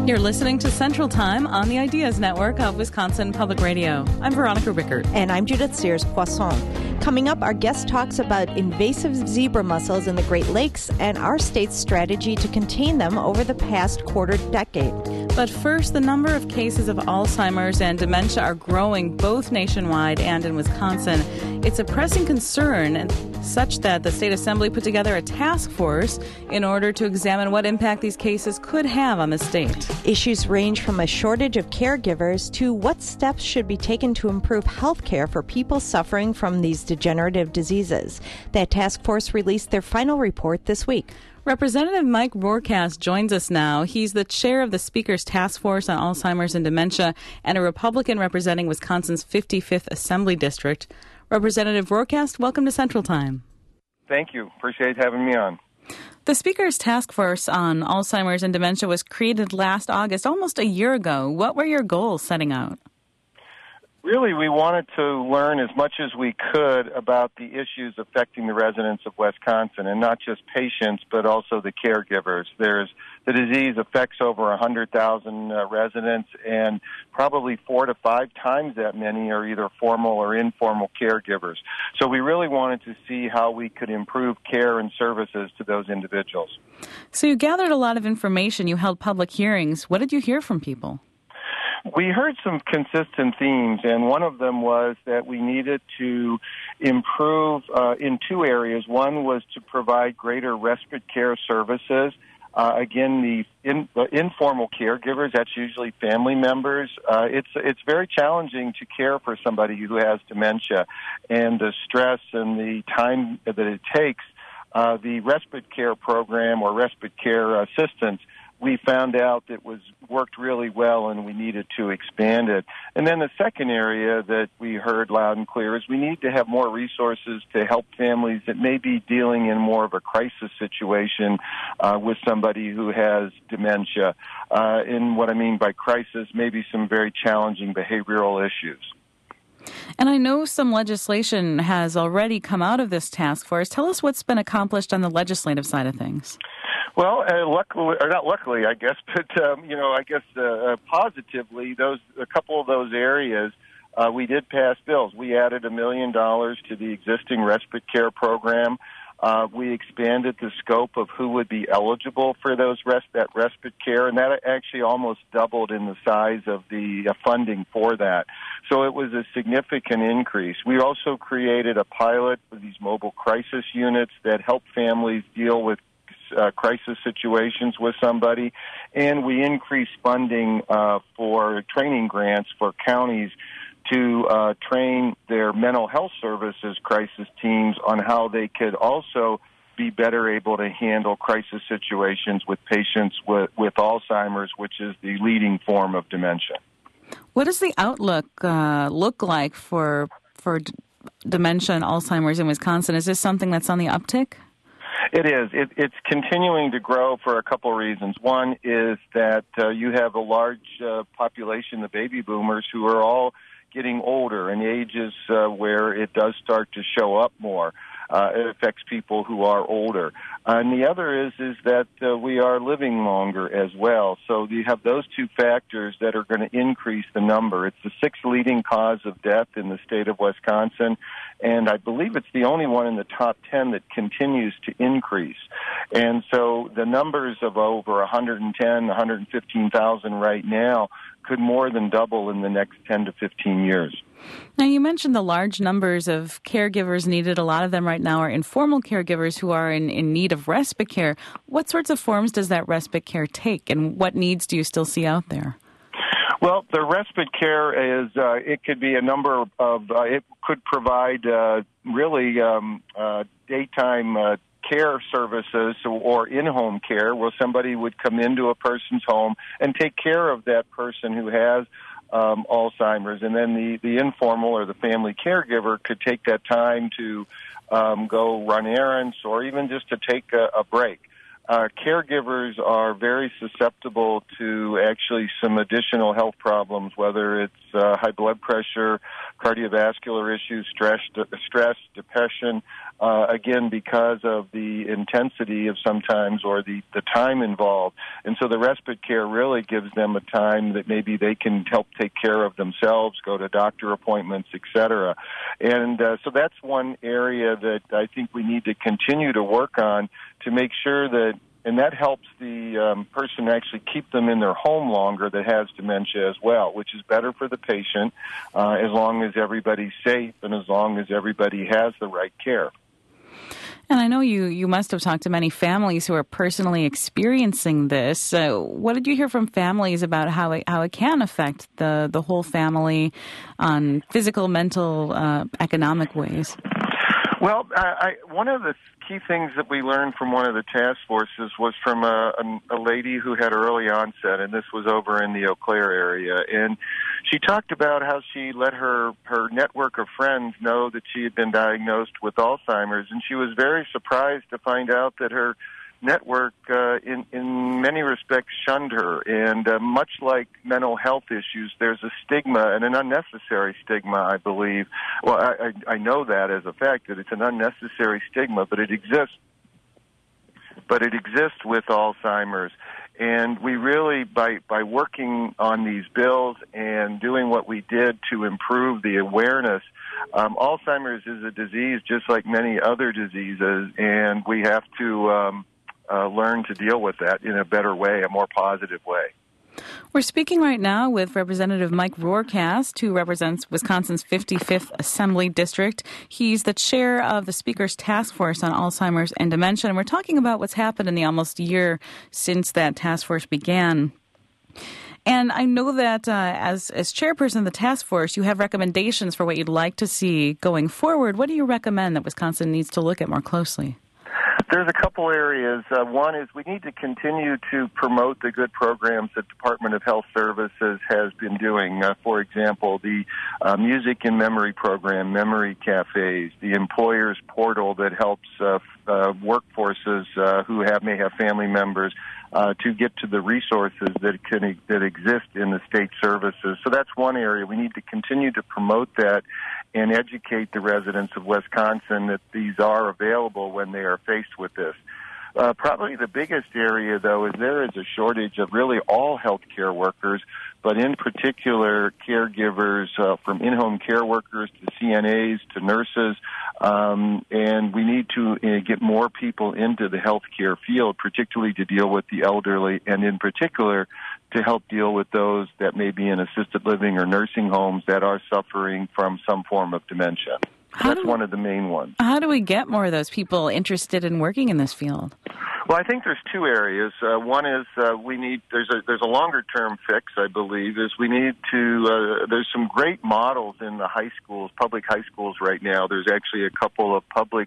You're listening to Central Time on the Ideas Network of Wisconsin Public Radio. I'm Veronica Rickert. And I'm Judith Sears-Poisson. Coming up, our guest talks about invasive zebra mussels in the Great Lakes and our state's strategy to contain them over the past quarter decade. But first, the number of cases of Alzheimer's and dementia are growing both nationwide and in Wisconsin. It's a pressing concern, such that the State Assembly put together a task force in order to examine what impact these cases could have on the state. Issues range from a shortage of caregivers to what steps should be taken to improve health care for people suffering from these degenerative diseases. That task force released their final report this week. Representative Mike Rohrkast joins us now. He's the chair of the Speaker's Task Force on Alzheimer's and Dementia and a Republican representing Wisconsin's 55th Assembly District. Representative Rohrkast, welcome to Central Time. Thank you. Appreciate having me on. The Speaker's Task Force on Alzheimer's and Dementia was created last August, almost a year ago. What were your goals setting out? Really, we wanted to learn as much as we could about the issues affecting the residents of Wisconsin, and not just patients, but also the caregivers. The disease affects over 100,000 residents, and probably 4 to 5 times that many are either formal or informal caregivers. So we really wanted to see how we could improve care and services to those individuals. So you gathered a lot of information. You held public hearings. What did you hear from people? We heard some consistent themes, and one of them was that we needed to improve in 2 areas. One was to provide greater respite care services. Again, the informal caregivers, that's usually family members. It's very challenging to care for somebody who has dementia, and the stress and the time that it takes. The respite care program or respite care assistance, we found out that worked really well, and we needed to expand it. And then the second area that we heard loud and clear is we need to have more resources to help families that may be dealing in more of a crisis situation with somebody who has dementia. And what I mean by crisis, maybe some very challenging behavioral issues. And I know some legislation has already come out of this task force. Tell us what's been accomplished on the legislative side of things. Well, luckily, or not luckily, I guess, but positively, a couple of those areas, we did pass bills. We added $1 million to the existing respite care program. We expanded the scope of who would be eligible for that respite care, and that actually almost doubled in the size of the funding for that. So it was a significant increase. We also created a pilot for these mobile crisis units that help families deal with crisis situations with somebody, and we increased funding for training grants for counties to train their mental health services crisis teams on how they could also be better able to handle crisis situations with patients with Alzheimer's, which is the leading form of dementia. What does the outlook look like for dementia and Alzheimer's in Wisconsin? Is this something that's on the uptick? It is. It's continuing to grow for a couple of reasons. One is that you have a large population, the baby boomers, who are all getting older and ages where it does start to show up more. It affects people who are older. And the other is that we are living longer as well. So you have those 2 factors that are going to increase the number. It's the 6th leading cause of death in the state of Wisconsin, and I believe it's the only one in the top 10 that continues to increase. And so the numbers of over 110, 115,000 right now could more than double in the next 10 to 15 years. Now, you mentioned the large numbers of caregivers needed. A lot of them right now are informal caregivers who are in need of respite care. What sorts of forms does that respite care take, and what needs do you still see out there? Well, the respite care is, it could be a number of, it could provide daytime care services or in-home care where somebody would come into a person's home and take care of that person who has Alzheimer's, and then the informal or the family caregiver could take that time to go run errands or even just to take a break. Caregivers are very susceptible to actually some additional health problems, whether it's high blood pressure, cardiovascular issues, stress, depression. again, because of the intensity of sometimes or the time involved. And so the respite care really gives them a time that maybe they can help take care of themselves, go to doctor appointments, et cetera. And so that's one area that I think we need to continue to work on to make sure that, and that helps the person actually keep them in their home longer that has dementia as well, which is better for the patient as long as everybody's safe and as long as everybody has the right care. And I know you must have talked to many families who are personally experiencing this. What did you hear from families about how it can affect the whole family on physical, mental, economic ways? Well, one of the key things that we learned from one of the task forces was from a lady who had early onset, and this was over in the Eau Claire area. And she talked about how she let her network of friends know that she had been diagnosed with Alzheimer's, and she was very surprised to find out that her network, in many respects, shunned her. And much like mental health issues, there's a stigma, and an unnecessary stigma, I believe. Well, I know that as a fact, that it's an unnecessary stigma, but it exists. But it exists with Alzheimer's. And we really, by working on these bills and doing what we did to improve the awareness, Alzheimer's is a disease just like many other diseases, and we have to learn to deal with that in a better way, a more positive way. We're speaking right now with Representative Mike Rohrkast, who represents Wisconsin's 55th Assembly District. He's the chair of the Speaker's Task Force on Alzheimer's and Dementia, and we're talking about what's happened in the almost year since that task force began. And I know that as chairperson of the task force, you have recommendations for what you'd like to see going forward. What do you recommend that Wisconsin needs to look at more closely? There's a couple areas. One is we need to continue to promote the good programs that Department of Health Services has been doing. For example, the Music in Memory program, Memory Cafes, the Employers Portal that helps workforces who may have family members to get to the resources that exist in the state services. So that's one area. We need to continue to promote that and educate the residents of Wisconsin that these are available when they are faced with this. Probably the biggest area, though, is there is a shortage of really all healthcare workers, but in particular caregivers, from in-home care workers to CNAs to nurses, and we need to get more people into the healthcare field, particularly to deal with the elderly, and in particular to help deal with those that may be in assisted living or nursing homes that are suffering from some form of dementia. That's one of the main ones. How do we get more of those people interested in working in this field? Well, I think there's two areas. One is we need there's a longer term fix. I believe is we need to. There's some great models in the high schools, public high schools right now. There's actually a couple of public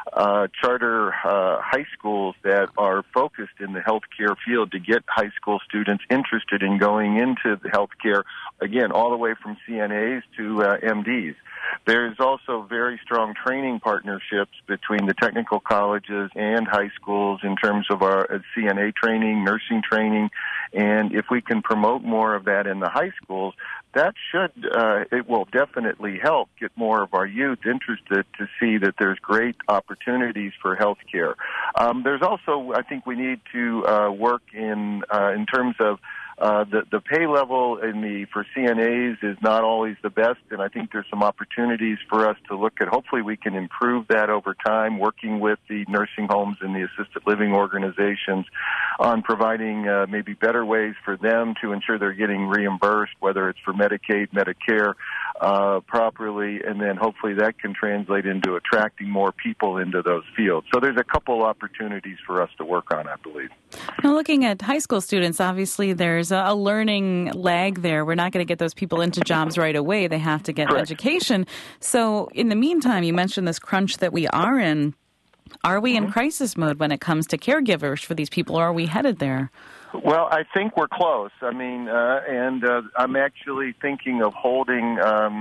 charter high schools that are focused in the healthcare field to get high school students interested in going into the healthcare. Again, all the way from CNAs to MDs. There's also very strong training partnerships between the technical colleges and high schools in terms of our CNA training, nursing training, and if we can promote more of that in the high schools, that it will definitely help get more of our youth interested to see that there's great opportunities for health care. There's also, I think we need to work in terms of the pay level for CNAs is not always the best, and I think there's some opportunities for us to look at. Hopefully we can improve that over time, working with the nursing homes and the assisted living organizations on providing maybe better ways for them to ensure they're getting reimbursed, whether it's for Medicaid, Medicare, properly, and then hopefully that can translate into attracting more people into those fields. So there's a couple opportunities for us to work on, I believe. Now, looking at high school students, obviously there's a learning lag there. We're not going to get those people into jobs right away. They have to get Correct. Education. So in the meantime, you mentioned this crunch that we are in. Are we in crisis mode when it comes to caregivers for these people, or are we headed there? Well, I think we're close. I mean, and I'm actually thinking of holding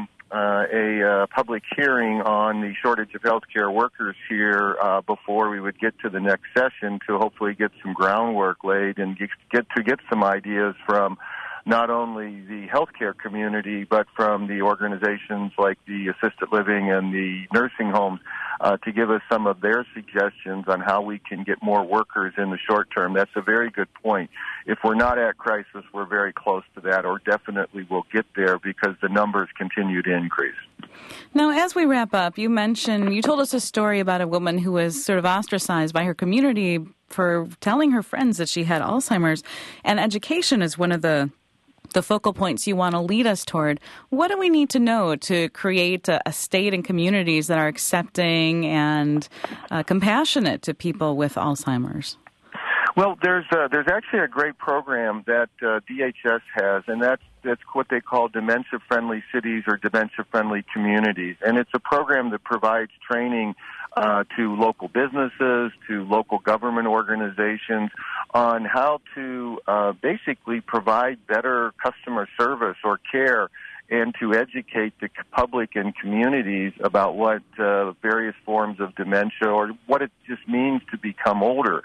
a public hearing on the shortage of healthcare workers here before we would get to the next session to hopefully get some groundwork laid and get some ideas from not only the healthcare community, but from the organizations like the assisted living and the nursing homes to give us some of their suggestions on how we can get more workers in the short term. That's a very good point. If we're not at crisis, we're very close to that, or definitely will get there because the numbers continue to increase. Now, as we wrap up, you told us a story about a woman who was sort of ostracized by her community for telling her friends that she had Alzheimer's, and education is one of the focal points you want to lead us toward. What do we need to know to create a state and communities that are accepting and compassionate to people with Alzheimer's? Well, there's actually a great program that DHS has, and that's what they call dementia-friendly cities or dementia-friendly communities. And it's a program that provides training to local businesses, to local government organizations on how to basically provide better customer service or care and to educate the public and communities about what various forms of dementia or what it just means to become older.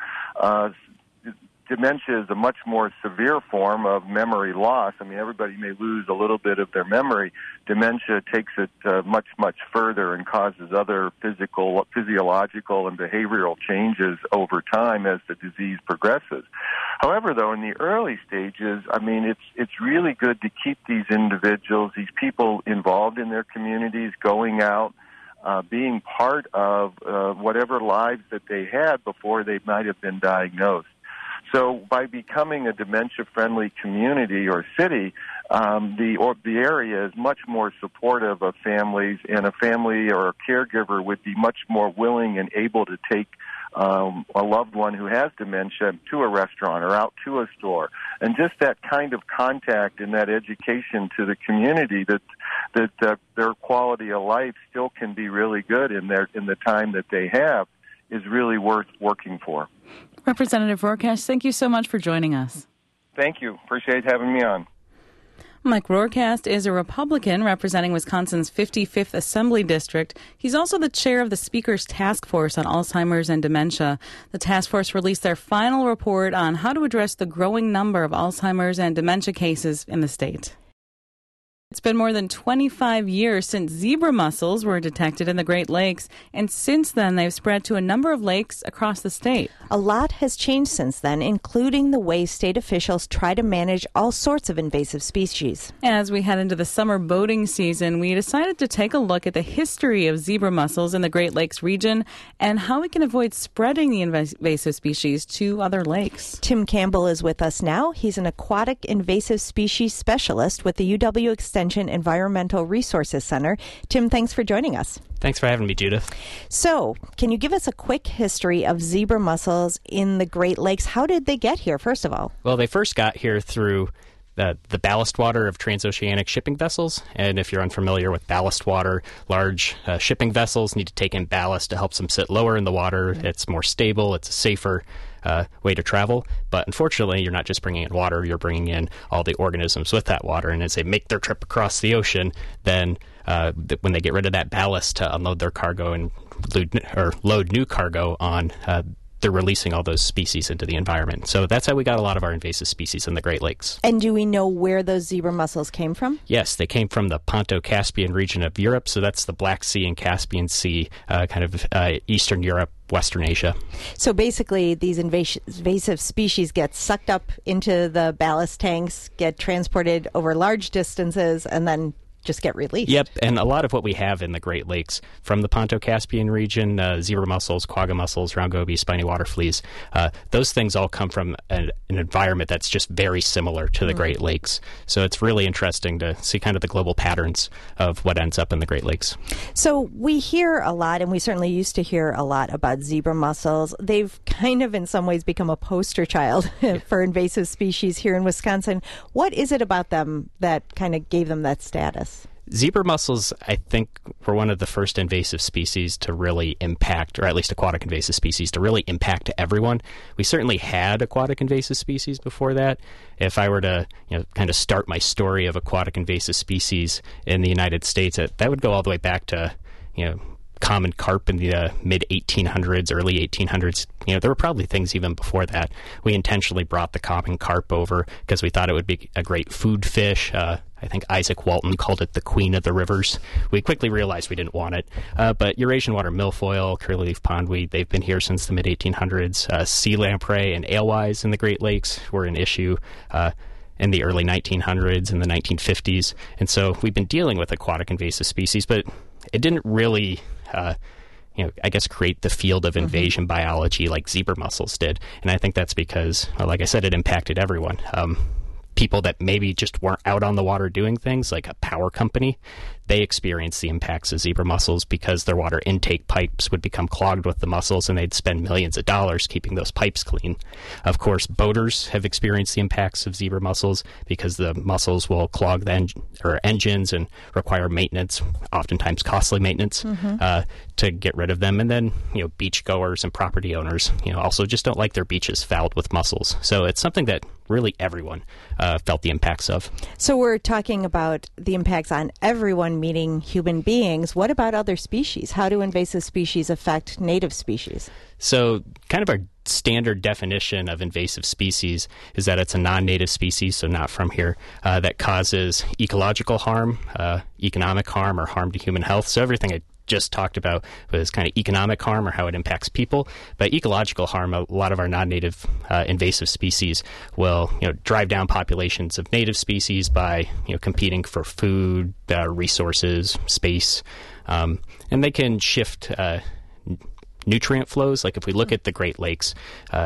Dementia is a much more severe form of memory loss. I mean, everybody may lose a little bit of their memory. Dementia takes it much, much further and causes other physiological and behavioral changes over time as the disease progresses. However, though, in the early stages, I mean, it's really good to keep these individuals, these people involved in their communities, going out, being part of whatever lives that they had before they might have been diagnosed. So by becoming a dementia-friendly community or city, the area is much more supportive of families, and a family or a caregiver would be much more willing and able to take a loved one who has dementia to a restaurant or out to a store. And just that kind of contact and that education to the community that their quality of life still can be really good in the time that they have is really worth working for. Representative Rohrkast, thank you so much for joining us. Thank you. Appreciate having me on. Mike Rohrkast is a Republican representing Wisconsin's 55th Assembly District. He's also the chair of the Speaker's Task Force on Alzheimer's and Dementia. The task force released their final report on how to address the growing number of Alzheimer's and dementia cases in the state. It's been more than 25 years since zebra mussels were detected in the Great Lakes, and since then they've spread to a number of lakes across the state. A lot has changed since then, including the way state officials try to manage all sorts of invasive species. As we head into the summer boating season, we decided to take a look at the history of zebra mussels in the Great Lakes region and how we can avoid spreading the invasive species to other lakes. Tim Campbell is with us now. He's an aquatic invasive species specialist with the UW Extension Environmental Resources Center. Tim, thanks for joining us. Thanks for having me, Judith. So, can you give us a quick history of zebra mussels in the Great Lakes? How did they get here, first of all? Well, they first got here through the ballast water of transoceanic shipping vessels. And if you're unfamiliar with ballast water, large shipping vessels need to take in ballast to help them sit lower in the water. It's more stable. It's a safer way to travel. But unfortunately, you're not just bringing in water, you're bringing in all the organisms with that water. And as they make their trip across the ocean, then when they get rid of that ballast to unload their cargo and load new cargo on, they're releasing all those species into the environment. So that's how we got a lot of our invasive species in the Great Lakes. And do we know where those zebra mussels came from? Yes, they came from the Ponto-Caspian region of Europe. So that's the Black Sea and Caspian Sea, kind of Eastern Europe, Western Asia. So basically, these invasive species get sucked up into the ballast tanks, get transported over large distances, and then just get released. Yep, and a lot of what we have in the Great Lakes from the Ponto-Caspian region, zebra mussels, quagga mussels, round goby, spiny water fleas, those things all come from an environment that's just very similar to the Great Lakes. So it's really interesting to see kind of the global patterns of what ends up in the Great Lakes. So we hear a lot, and we certainly used to hear a lot about zebra mussels. They've kind of in some ways become a poster child for invasive species here in Wisconsin. What is it about them that kind of gave them that status? Zebra mussels, I think, were one of the first invasive species to really impact, or at least aquatic invasive species, to really impact everyone. We certainly had aquatic invasive species before that. If I were to, kind of start my story of aquatic invasive species in the United States, that would go all the way back to, common carp in the mid-1800s, early 1800s. There were probably things even before that. We intentionally brought the common carp over because we thought it would be a great food fish. I think Isaac Walton called it the queen of the rivers. We quickly realized we didn't want it. But Eurasian water milfoil, curlyleaf pondweed, they've been here since the mid-1800s. Sea lamprey and alewives in the Great Lakes were an issue in the early 1900s and the 1950s. And so we've been dealing with aquatic invasive species, but it didn't really I guess create the field of invasion biology like zebra mussels did. And I think that's because, like I said, it impacted everyone. People that maybe just weren't out on the water doing things, like a power company, they experienced the impacts of zebra mussels because their water intake pipes would become clogged with the mussels, and they'd spend millions of dollars keeping those pipes clean. Of course, boaters have experienced the impacts of zebra mussels because the mussels will clog the engines and require maintenance, oftentimes costly maintenance, to get rid of them. And then, beachgoers and property owners, also just don't like their beaches fouled with mussels. So it's something that really everyone felt the impacts of. So we're talking about the impacts on everyone, meaning human beings. What about other species? How do invasive species affect native species? So kind of our standard definition of invasive species is that it's a non-native species, so not from here, that causes ecological harm, economic harm, or harm to human health. So everything I just talked about was kind of economic harm or how it impacts people. But ecological harm, a lot of our non-native invasive species will drive down populations of native species by competing for food, resources, space, and they can shift nutrient flows. Like if we look at the Great Lakes,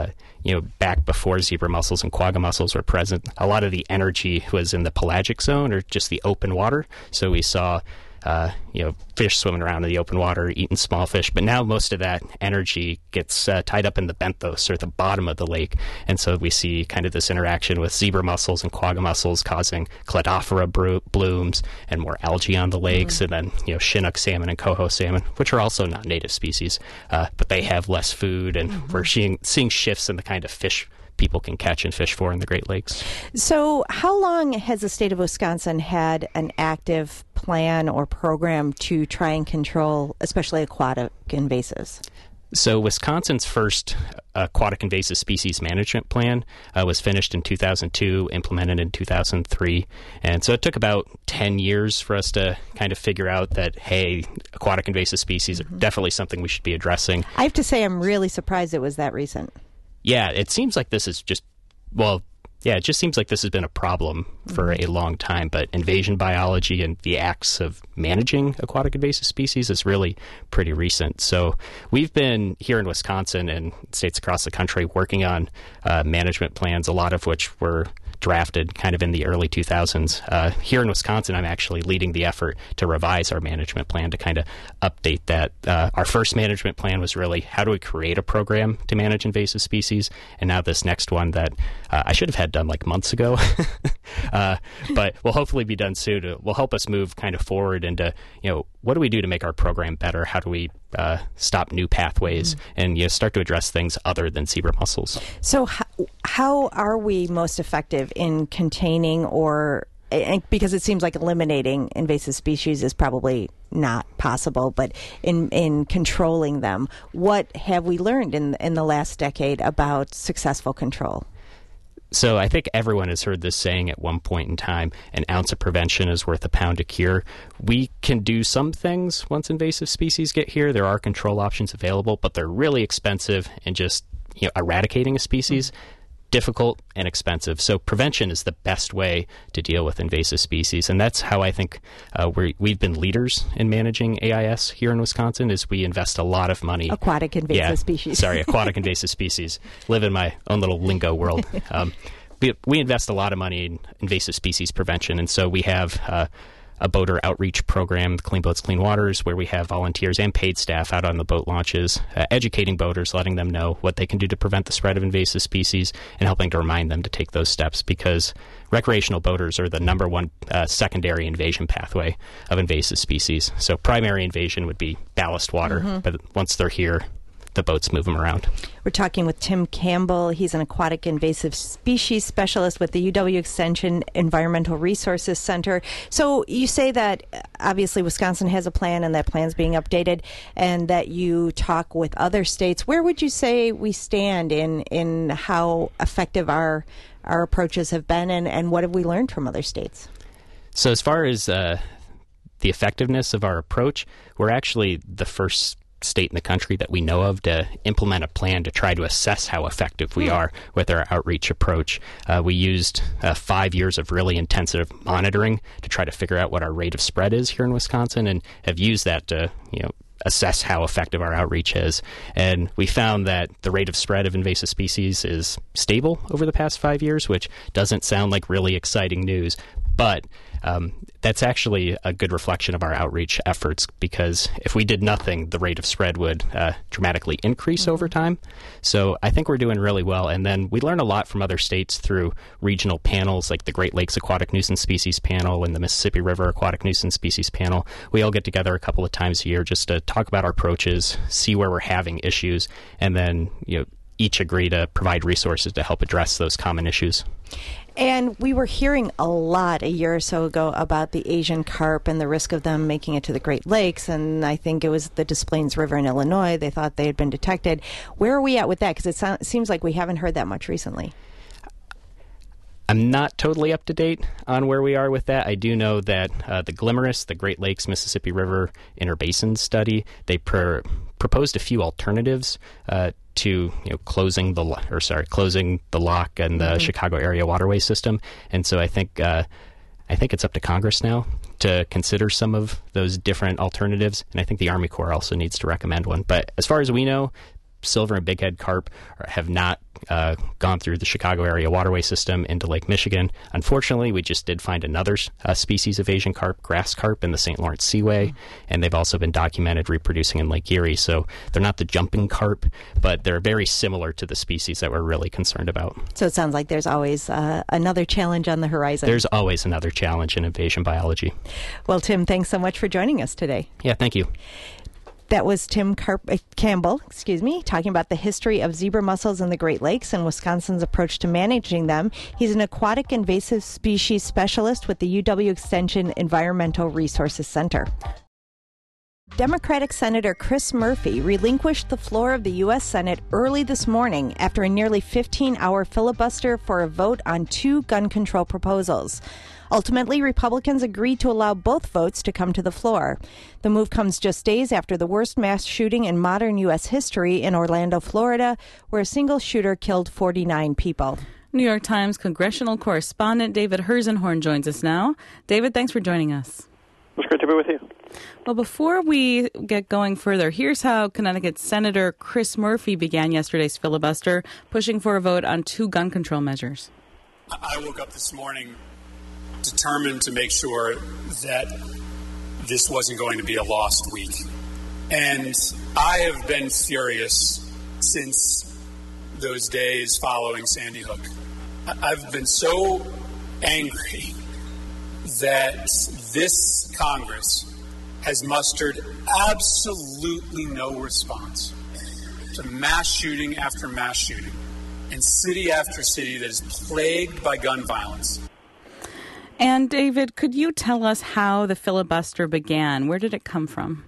back before zebra mussels and quagga mussels were present, a lot of the energy was in the pelagic zone or just the open water. So we saw fish swimming around in the open water, eating small fish. But now most of that energy gets tied up in the benthos, or the bottom of the lake. And so we see kind of this interaction with zebra mussels and quagga mussels causing cladophora blooms and more algae on the lakes. And then, Chinook salmon and coho salmon, which are also not native species, but they have less food. And we're seeing shifts in the kind of fish people can catch and fish for in the Great Lakes. So how long has the state of Wisconsin had an active plan or program to try and control especially aquatic invasives? So Wisconsin's first aquatic invasive species management plan was finished in 2002, implemented in 2003. And so it took about 10 years for us to kind of figure out that, hey, aquatic invasive species are definitely something we should be addressing. I have to say I'm really surprised it was that recent. Yeah, it seems like this is just, it just seems like this has been a problem for a long time. But invasion biology and the acts of managing aquatic invasive species is really pretty recent. So we've been here in Wisconsin and states across the country working on management plans, a lot of which were drafted kind of in the early 2000s. Here in Wisconsin, I'm actually leading the effort to revise our management plan to kind of update that. Our first management plan was really how do we create a program to manage invasive species, and now this next one that I should have had done like months ago, but will hopefully be done soon. It will help us move kind of forward into, what do we do to make our program better? How do we stop new pathways and start to address things other than zebra mussels? So how are we most effective in containing because it seems like eliminating invasive species is probably not possible, but in controlling them, what have we learned in the last decade about successful control? So I think everyone has heard this saying at one point in time, an ounce of prevention is worth a pound of cure. We can do some things once invasive species get here. There are control options available, but they're really expensive, and just eradicating a species, difficult and expensive. So prevention is the best way to deal with invasive species, and that's how I think we've been leaders in managing AIS here in Wisconsin. Is we invest a lot of money. Aquatic invasive species. Aquatic invasive species. Live in my own little lingo world. We invest a lot of money in invasive species prevention, and so we have a boater outreach program, Clean Boats, Clean Waters, where we have volunteers and paid staff out on the boat launches, educating boaters, letting them know what they can do to prevent the spread of invasive species, and helping to remind them to take those steps, because recreational boaters are the number one secondary invasion pathway of invasive species. So primary invasion would be ballast water, but once they're here, the boats move them around. We're talking with Tim Campbell. He's an aquatic invasive species specialist with the UW Extension Environmental Resources Center. So you say that obviously Wisconsin has a plan and that plan's being updated and that you talk with other states. Where would you say we stand in how effective our approaches have been and what have we learned from other states? So as far as the effectiveness of our approach, we're actually the first state in the country that we know of to implement a plan to try to assess how effective we are with our outreach approach. We used 5 years of really intensive monitoring to try to figure out what our rate of spread is here in Wisconsin, and have used that to assess how effective our outreach is. And we found that the rate of spread of invasive species is stable over the past 5 years, which doesn't sound like really exciting news, but that's actually a good reflection of our outreach efforts, because if we did nothing, the rate of spread would dramatically increase over time. So I think we're doing really well. And then we learn a lot from other states through regional panels like the Great Lakes Aquatic Nuisance Species Panel and the Mississippi River Aquatic Nuisance Species Panel. We all get together a couple of times a year just to talk about our approaches, see where we're having issues, and then each agree to provide resources to help address those common issues. And we were hearing a lot a year or so ago about the Asian carp and the risk of them making it to the Great Lakes. And I think it was the Des Plaines River in Illinois. They thought they had been detected. Where are we at with that? Because it seems like we haven't heard that much recently. I'm not totally up to date on where we are with that. I do know that the GLMRS, the Great Lakes Mississippi River Interbasin Study, they proposed a few alternatives to closing the lock and the Chicago area waterway system. And so I think it's up to Congress now to consider some of those different alternatives. And I think the Army Corps also needs to recommend one. But as far as we know, silver and bighead carp have not gone through the Chicago area waterway system into Lake Michigan. Unfortunately, we just did find another species of Asian carp, grass carp, in the St. Lawrence Seaway, and they've also been documented reproducing in Lake Erie. So they're not the jumping carp, but they're very similar to the species that we're really concerned about. So it sounds like there's always another challenge on the horizon. There's always another challenge in invasion biology. Well, Tim, thanks so much for joining us today. Yeah, thank you. That was Tim Campbell, talking about the history of zebra mussels in the Great Lakes and Wisconsin's approach to managing them. He's an aquatic invasive species specialist with the UW Extension Environmental Resources Center. Democratic Senator Chris Murphy relinquished the floor of the U.S. Senate early this morning after a nearly 15-hour filibuster for a vote on 2 gun control proposals. Ultimately, Republicans agreed to allow both votes to come to the floor. The move comes just days after the worst mass shooting in modern U.S. history in Orlando, Florida, where a single shooter killed 49 people. New York Times congressional correspondent David Herzenhorn joins us now. David, thanks for joining us. It's great to be with you. Well, before we get going further, here's how Connecticut Senator Chris Murphy began yesterday's filibuster, pushing for a vote on 2 gun control measures. I woke up this morning determined to make sure that this wasn't going to be a lost week. And I have been furious since those days following Sandy Hook. I've been so angry that this Congress has mustered absolutely no response to mass shooting after mass shooting in city after city that is plagued by gun violence. And David, could you tell us how the filibuster began? Where did it come from?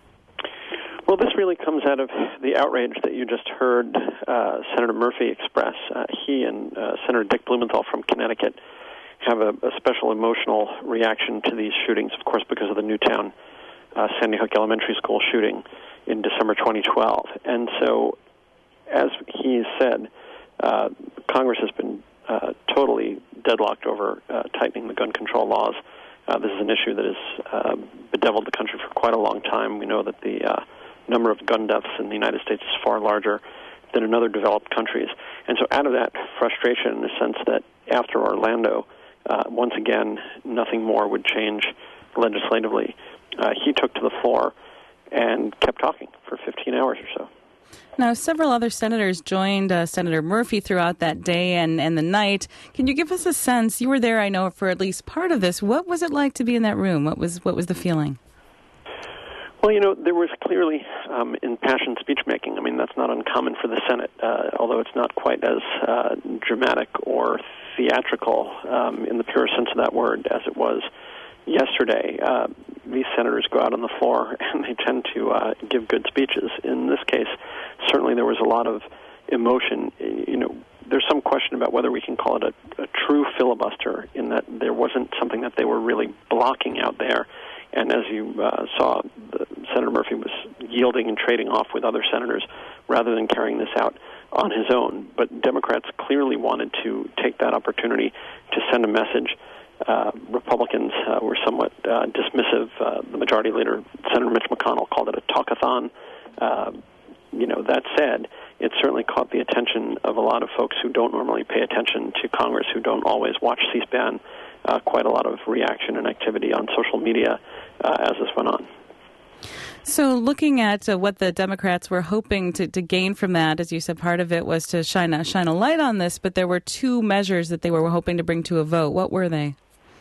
Well, this really comes out of the outrage that you just heard Senator Murphy express. He and Senator Dick Blumenthal from Connecticut have a special emotional reaction to these shootings, of course, because of the Newtown Sandy Hook Elementary School shooting in December 2012. And so, as he said, Congress has been totally deadlocked over tightening the gun control laws. This is an issue that has bedeviled the country for quite a long time. We know that the number of gun deaths in the United States is far larger than in other developed countries. And so out of that frustration, in the sense that after Orlando, once again, nothing more would change legislatively, he took to the floor and kept talking for 15 hours or so. Now, several other senators joined Senator Murphy throughout that day and the night. Can you give us a sense? You were there, I know, for at least part of this. What was it like to be in that room? What was the feeling? Well, there was clearly impassioned speech-making. I mean, that's not uncommon for the Senate, although it's not quite as dramatic or theatrical in the pure sense of that word as it was yesterday. These senators go out on the floor, and they tend to give good speeches. In this case, certainly there was a lot of emotion. There's some question about whether we can call it a true filibuster, in that there wasn't something that they were really blocking out there. And as you saw, Senator Murphy was yielding and trading off with other senators rather than carrying this out on his own. But Democrats clearly wanted to take that opportunity to send a message. Republicans were somewhat dismissive. The majority leader, Senator Mitch McConnell, called it a talkathon. That said, it certainly caught the attention of a lot of folks who don't normally pay attention to Congress, who don't always watch C-SPAN. Quite a lot of reaction and activity on social media as this went on. So looking at what the Democrats were hoping to gain from that, as you said, part of it was to shine a light on this, but there were two measures that they were hoping to bring to a vote. What were they?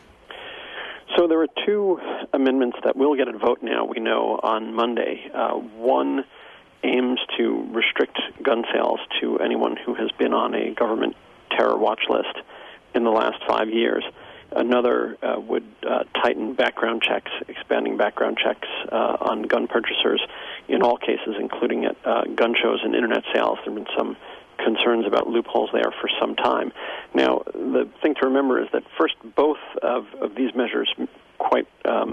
So there were two amendments that will get a vote now, we know, on Monday. One aims to restrict gun sales to anyone who has been on a government terror watch list in the last 5 years. Another would tighten background checks, expanding background checks on gun purchasers in all cases, including at gun shows and Internet sales. There have been some concerns about loopholes there for some time. Now, the thing to remember is that first, both of these measures quite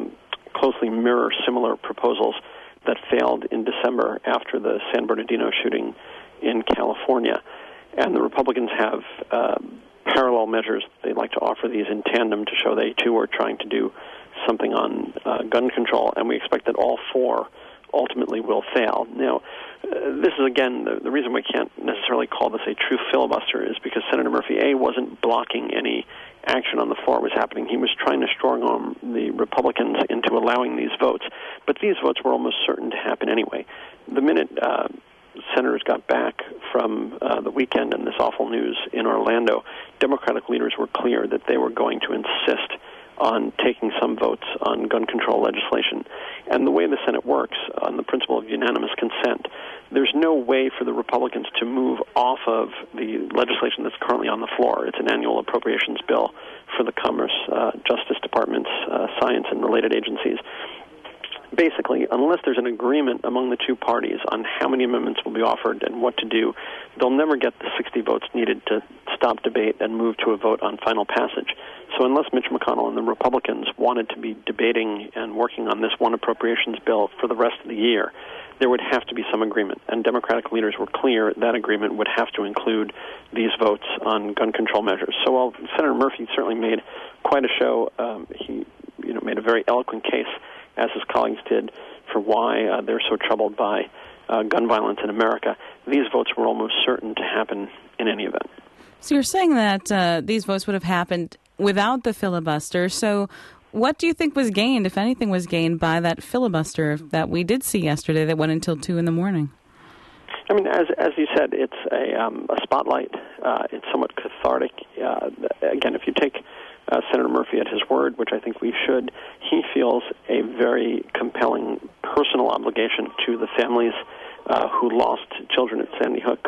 closely mirror similar proposals that failed in December after the San Bernardino shooting in California. And the Republicans have parallel measures. They'd like to offer these in tandem to show they, too, are trying to do something on gun control, and we expect that all four ultimately will fail. Now, this is, again, the reason we can't necessarily call this a true filibuster is because Senator Murphy, A, wasn't blocking any action on the floor was happening. He was trying to strong-arm the Republicans into allowing these votes, but these votes were almost certain to happen anyway. The minute senators got back from the weekend and this awful news in Orlando, Democratic leaders were clear that they were going to insist on taking some votes on gun control legislation. And the way the Senate works, on the principle of unanimous consent, there's no way for the Republicans to move off of the legislation that's currently on the floor. It's an annual appropriations bill for the Commerce, Justice Departments, science, and related agencies. Basically, unless there's an agreement among the two parties on how many amendments will be offered and what to do, they'll never get the 60 votes needed to stop debate and move to a vote on final passage. So unless Mitch McConnell and the Republicans wanted to be debating and working on this one appropriations bill for the rest of the year, there would have to be some agreement. And Democratic leaders were clear that agreement would have to include these votes on gun control measures. So while Senator Murphy certainly made quite a show, he made a very eloquent case, as his colleagues did, for why they're so troubled by gun violence in America. These votes were almost certain to happen in any event. So you're saying that these votes would have happened without the filibuster. So what do you think was gained, if anything was gained, by that filibuster that we did see yesterday that went until 2 a.m? I mean, as you said, it's a spotlight. It's somewhat cathartic. Again, if you take Senator Murphy at his word, which I think we should, he feels a very compelling personal obligation to the families who lost children at Sandy Hook,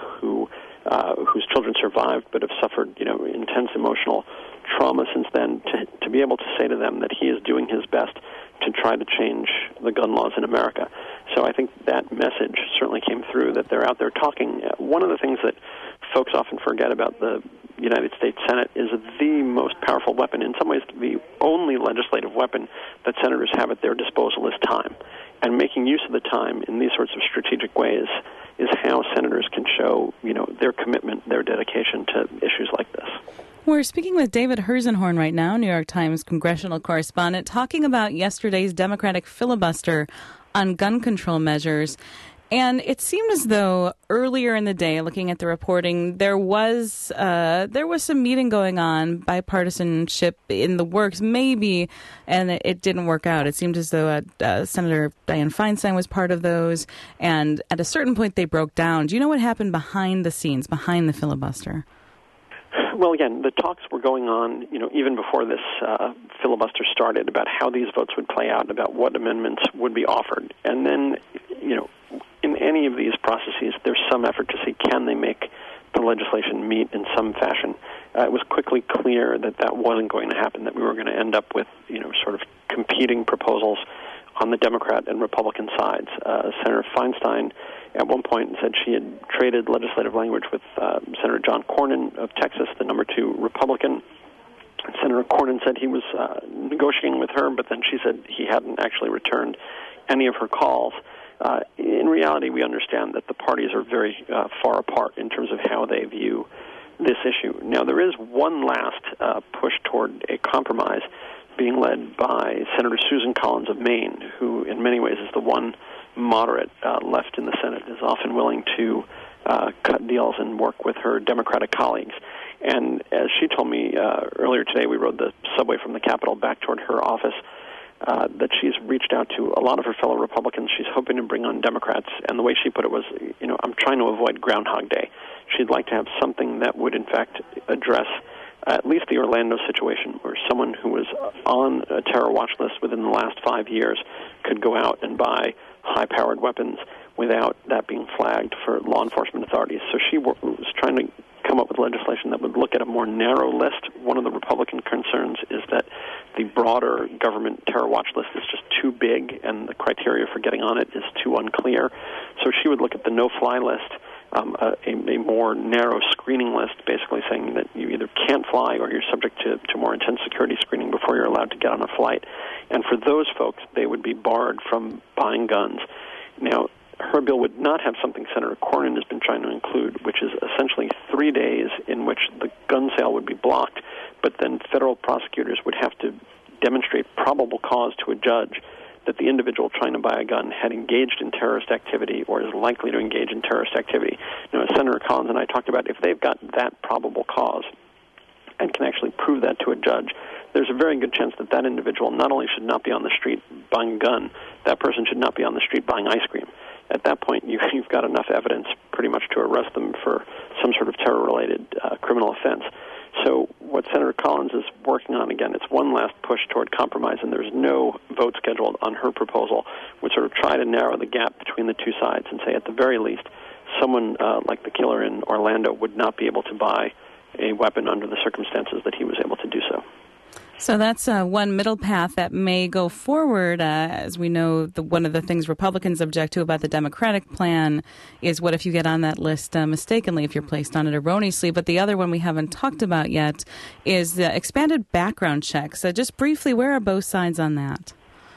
whose children survived but have suffered, intense emotional trauma since then, to be able to say to them that he is doing his best to try to change the gun laws in America. So I think that message certainly came through, that they're out there talking. One of the things that folks often forget about the United States Senate is the most powerful weapon, in some ways the only legislative weapon that senators have at their disposal is time. And making use of the time in these sorts of strategic ways is how senators can show, their commitment, their dedication to issues like this. We're speaking with David Herzenhorn right now, New York Times congressional correspondent, talking about yesterday's Democratic filibuster on gun control measures. And it seemed as though earlier in the day, looking at the reporting, there was some meeting going on, bipartisanship in the works, maybe, and it didn't work out. It seemed as though Senator Dianne Feinstein was part of those, and at a certain point they broke down. Do you know what happened behind the scenes, behind the filibuster? Well, again, the talks were going on, even before this filibuster started, about how these votes would play out, about what amendments would be offered. And then, in any of these processes, there's some effort to see, can they make the legislation meet in some fashion? It was quickly clear that wasn't going to happen, that we were going to end up with, sort of competing proposals on the Democrat and Republican sides. Senator Feinstein at one point said she had traded legislative language with Senator John Cornyn of Texas, the number 2 Republican. Senator Cornyn said he was negotiating with her, but then she said he hadn't actually returned any of her calls. In reality, we understand that the parties are very far apart in terms of how they view this issue. Now, there is one last push toward a compromise being led by Senator Susan Collins of Maine, who in many ways is the one moderate left in the Senate, is often willing to cut deals and work with her Democratic colleagues. And as she told me earlier today, we rode the subway from the Capitol back toward her office, that she's reached out to a lot of her fellow Republicans. She's hoping to bring on Democrats. And the way she put it was, I'm trying to avoid Groundhog Day. She'd like to have something that would, in fact, address at least the Orlando situation, where someone who was on a terror watch list within the last 5 years could go out and buy high-powered weapons without that being flagged for law enforcement authorities. So she was trying to come up with legislation that would look at a more narrow list. One of the Republican concerns is that the broader government terror watch list is just too big, and the criteria for getting on it is too unclear. So she would look at the no-fly list, a more narrow screening list, basically saying that you either can't fly or you're subject to more intense security screening before you're allowed to get on a flight. And for those folks, they would be barred from buying guns. Now, her bill would not have something Senator Cornyn has been trying to include, which is essentially 3 days in which the gun sale would be blocked, but then federal prosecutors would have to demonstrate probable cause to a judge that the individual trying to buy a gun had engaged in terrorist activity or is likely to engage in terrorist activity. As Senator Collins and I talked about, if they've got that probable cause and can actually prove that to a judge, there's a very good chance that that individual not only should not be on the street buying a gun, that person should not be on the street buying ice cream. At that point, you've got enough evidence pretty much to arrest them for some sort of terror-related criminal offense. So what Senator Collins is working on, again, it's one last push toward compromise, and there's no vote scheduled on her proposal, would sort of try to narrow the gap between the two sides and say, at the very least, someone like the killer in Orlando would not be able to buy a weapon under the circumstances that he was able to do so. So that's one middle path that may go forward. As we know, one of the things Republicans object to about the Democratic plan is what if you get on that list mistakenly, if you're placed on it erroneously. But the other one we haven't talked about yet is the expanded background checks. Just briefly, where are both sides on that?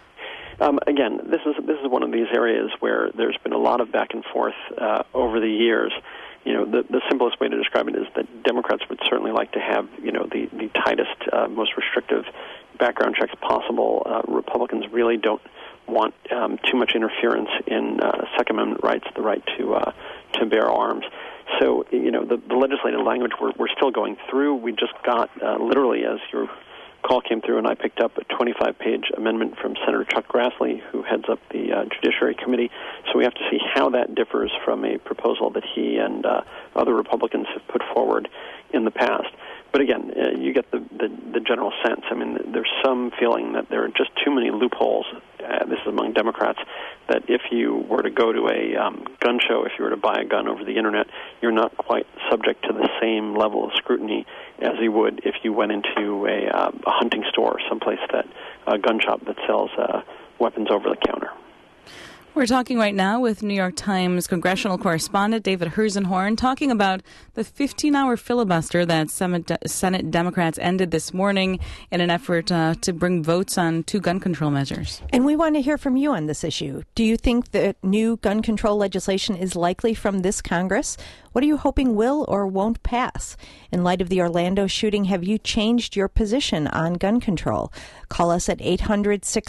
Again, this is one of these areas where there's been a lot of back and forth over the years. The simplest way to describe it is that Democrats would certainly like to have, the tightest, most restrictive background checks possible. Republicans really don't want too much interference in Second Amendment rights, the right to bear arms. So, the legislative language we're still going through. We just got, literally, as your call came through, and I picked up a 25-page amendment from Senator Chuck Grassley, who heads up the Judiciary Committee. So we have to see how that differs from a proposal that he and other Republicans have put forward in the past. But again, you get the general sense. I mean, there's some feeling that there are just too many loopholes, this is among Democrats, that if you were to go to a gun show, if you were to buy a gun over the Internet, you're not quite subject to the same level of scrutiny as you would if you went into a hunting store, someplace a gun shop that sells weapons over the counter. We're talking right now with New York Times congressional correspondent David Herzenhorn, talking about the 15-hour filibuster that Senate Democrats ended this morning in an effort to bring votes on 2 gun control measures. And we want to hear from you on this issue. Do you think that new gun control legislation is likely from this Congress? What are you hoping will or won't pass? In light of the Orlando shooting, have you changed your position on gun control? Call us at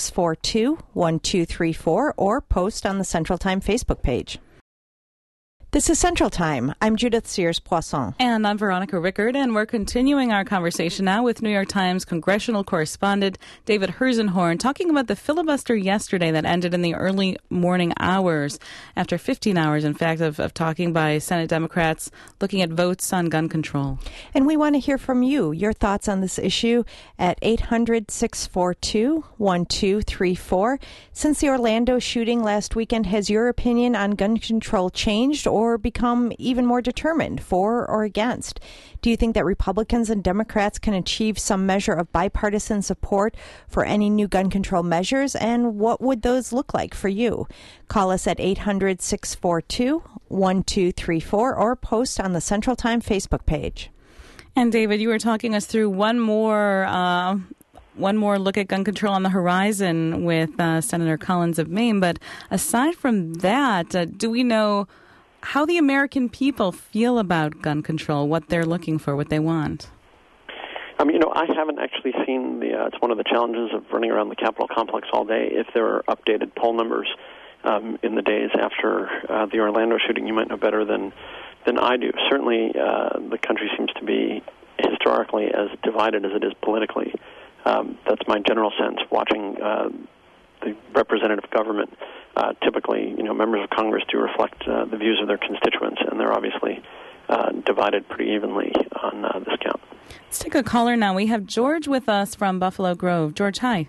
800-642-1234 or post on the Central Time Facebook page. This is Central Time. I'm Judith Sears-Poisson. And I'm Veronica Rickard, and we're continuing our conversation now with New York Times congressional correspondent David Herzenhorn, talking about the filibuster yesterday that ended in the early morning hours, after 15 hours, in fact, of talking by Senate Democrats looking at votes on gun control. And we want to hear from you, your thoughts on this issue at 800-642-1234. Since the Orlando shooting last weekend, has your opinion on gun control changed or become even more determined, for or against? Do you think that Republicans and Democrats can achieve some measure of bipartisan support for any new gun control measures? And what would those look like for you? Call us at 800-642-1234 or post on the Central Time Facebook page. And David, you were talking us through one more look at gun control on the horizon with Senator Collins of Maine. But aside from that, do we know how the American people feel about gun control, what they're looking for, what they want? I haven't actually seen it's one of the challenges of running around the Capitol complex all day. If there are updated poll numbers in the days after the Orlando shooting, you might know better than I do. Certainly, the country seems to be historically as divided as it is politically. That's my general sense, watching the representative government. Typically, members of Congress do reflect the views of their constituents, and they're obviously divided pretty evenly on this count. Let's take a caller now. We have George with us from Buffalo Grove. George, hi.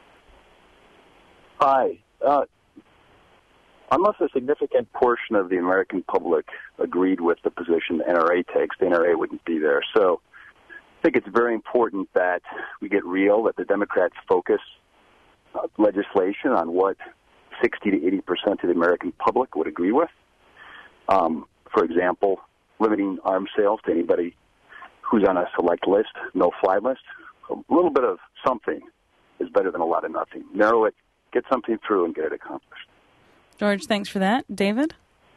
Hi. Unless a significant portion of the American public agreed with the position the NRA takes, the NRA wouldn't be there. So I think it's very important that we get real, that the Democrats focus legislation on what 60 to 80% of the American public would agree with. For example, limiting arms sales to anybody who's on a select list, no-fly list. A little bit of something is better than a lot of nothing. Narrow it, get something through, and get it accomplished. George, thanks for that. David?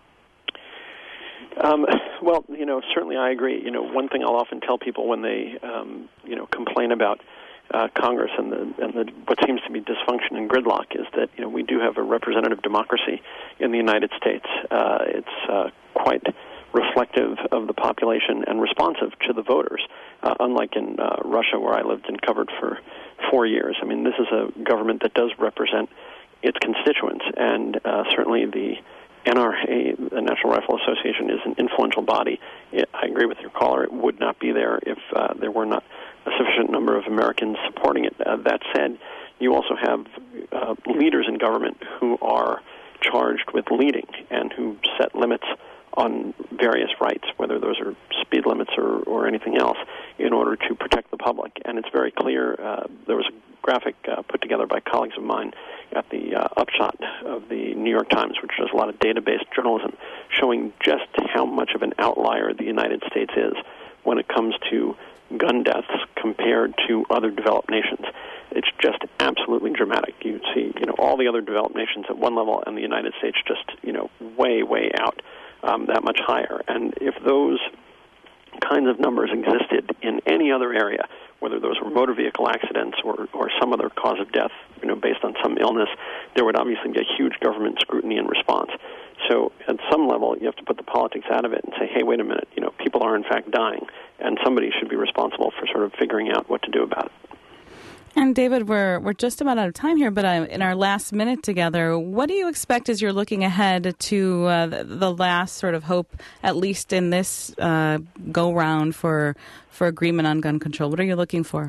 Well, certainly I agree. One thing I'll often tell people when they, complain about Congress and what seems to be dysfunction and gridlock is that we do have a representative democracy in the United States. It's quite reflective of the population and responsive to the voters, unlike in Russia, where I lived and covered for 4 years. This is a government that does represent its constituents, and certainly the NRA, the National Rifle Association, is an influential body. I agree with your caller. It would not be there if there were not a sufficient number of Americans supporting it. That said, you also have leaders in government who are charged with leading and who set limits on various rights, whether those are speed limits or anything else, in order to protect the public. And it's very clear. There was a graphic put together by colleagues of mine at the Upshot of the New York Times, which does a lot of database journalism, showing just how much of an outlier the United States is when it comes to gun deaths compared to other developed nations. It's just absolutely dramatic. You see, all the other developed nations at one level, and the United States just, way, way out, that much higher. And if those kinds of numbers existed in any other area, whether those were motor vehicle accidents or some other cause of death, based on some illness, there would obviously be a huge government scrutiny and response. So at some level, you have to put the politics out of it and say, hey, wait a minute, people are in fact dying, and somebody should be responsible for sort of figuring out what to do about it. And David, we're just about out of time here, but in our last minute together, what do you expect as you're looking ahead to the last sort of hope, at least in this go-round for agreement on gun control? What are you looking for?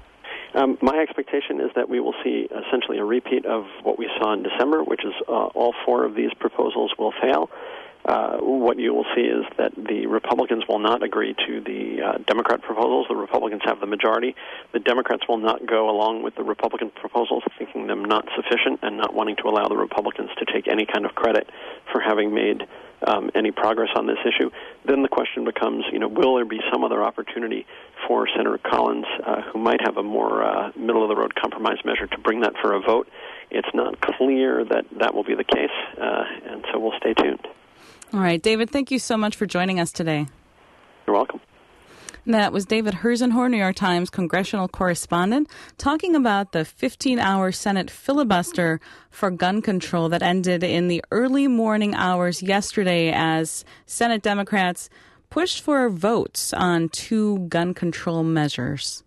My expectation is that we will see essentially a repeat of what we saw in December, which is all four of these proposals will fail. What you will see is that the Republicans will not agree to the Democrat proposals. The Republicans have the majority. The Democrats will not go along with the Republican proposals, thinking them not sufficient and not wanting to allow the Republicans to take any kind of credit for having made any progress on this issue. Then the question becomes, will there be some other opportunity for Senator Collins, who might have a more middle-of-the-road compromise measure, to bring that for a vote? It's not clear that that will be the case, and so we'll stay tuned. All right, David, thank you so much for joining us today. You're welcome. That was David Herzenhorn, New York Times congressional correspondent, talking about the 15-hour Senate filibuster for gun control that ended in the early morning hours yesterday as Senate Democrats pushed for votes on 2 gun control measures.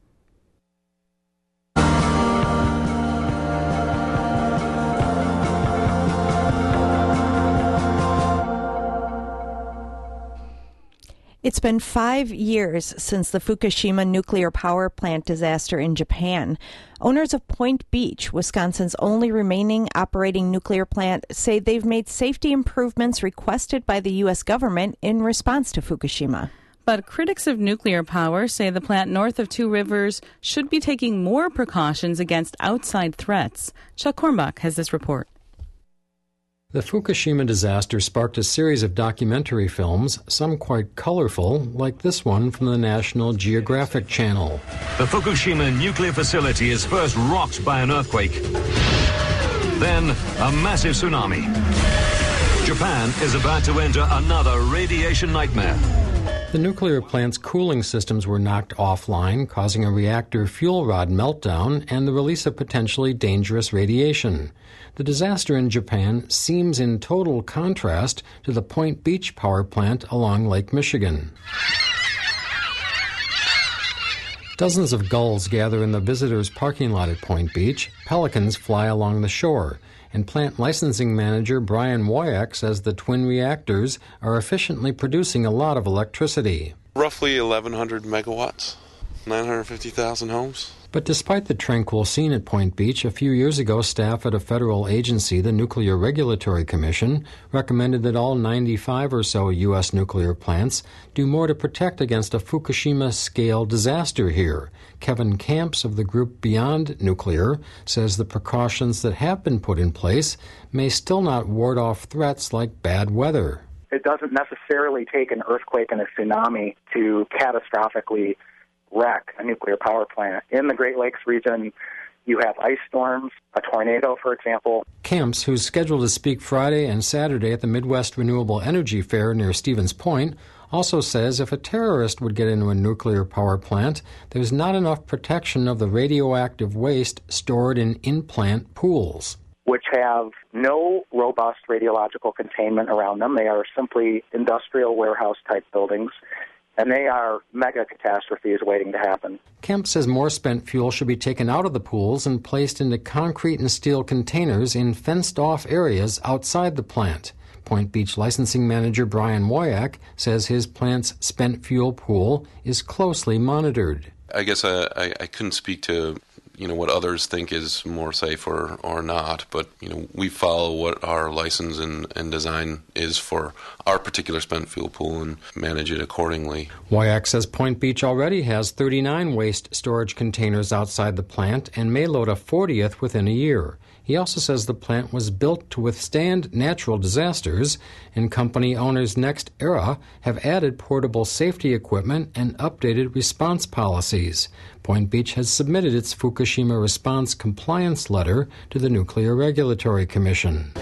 It's been 5 years since the Fukushima nuclear power plant disaster in Japan. Owners of Point Beach, Wisconsin's only remaining operating nuclear plant, say they've made safety improvements requested by the U.S. government in response to Fukushima. But critics of nuclear power say the plant north of Two Rivers should be taking more precautions against outside threats. Chuck Hornbach has this report. The Fukushima disaster sparked a series of documentary films, some quite colorful, like this one from the National Geographic Channel. The Fukushima nuclear facility is first rocked by an earthquake, then a massive tsunami. Japan is about to enter another radiation nightmare. The nuclear plant's cooling systems were knocked offline, causing a reactor fuel rod meltdown and the release of potentially dangerous radiation. The disaster in Japan seems in total contrast to the Point Beach power plant along Lake Michigan. Dozens of gulls gather in the visitors' parking lot at Point Beach. Pelicans fly along the shore. And plant licensing manager Brian Woyak says the twin reactors are efficiently producing a lot of electricity. Roughly 1,100 megawatts, 950,000 homes. But despite the tranquil scene at Point Beach, a few years ago, staff at a federal agency, the Nuclear Regulatory Commission, recommended that all 95 or so U.S. nuclear plants do more to protect against a Fukushima-scale disaster here. Kevin Camps of the group Beyond Nuclear says the precautions that have been put in place may still not ward off threats like bad weather. It doesn't necessarily take an earthquake and a tsunami to catastrophically wreck a nuclear power plant. In the Great Lakes region, you have ice storms, a tornado, for example. Camps, who's scheduled to speak Friday and Saturday at the Midwest Renewable Energy Fair near Stevens Point, also says if a terrorist would get into a nuclear power plant, there's not enough protection of the radioactive waste stored in in-plant pools, which have no robust radiological containment around them. They are simply industrial warehouse-type buildings, and they are mega catastrophes waiting to happen. Kemp says more spent fuel should be taken out of the pools and placed into concrete and steel containers in fenced-off areas outside the plant. Point Beach licensing manager Brian Woyak says his plant's spent fuel pool is closely monitored. I guess I couldn't speak to what others think is more safe or not, but we follow what our license and design is for our particular spent fuel pool and manage it accordingly. Woyak says Point Beach already has 39 waste storage containers outside the plant and may load a 40th within a year. He also says the plant was built to withstand natural disasters, and company owners NextEra have added portable safety equipment and updated response policies. Point Beach has submitted its Fukushima response compliance letter to the Nuclear Regulatory Commission.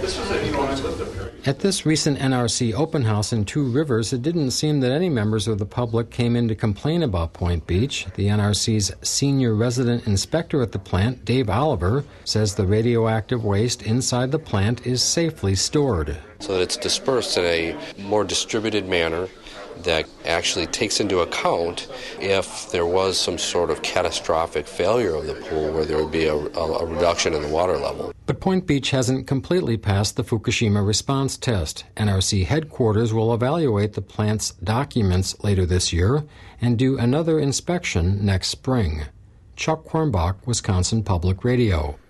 At this recent NRC open house in Two Rivers, it didn't seem that any members of the public came in to complain about Point Beach. The NRC's senior resident inspector at the plant, Dave Oliver, says the radioactive waste inside the plant is safely stored, so that it's dispersed in a more distributed manner that actually takes into account if there was some sort of catastrophic failure of the pool where there would be a reduction in the water level. But Point Beach hasn't completely passed the Fukushima response test. NRC headquarters will evaluate the plant's documents later this year and do another inspection next spring. Chuck Hornbach, Wisconsin Public Radio.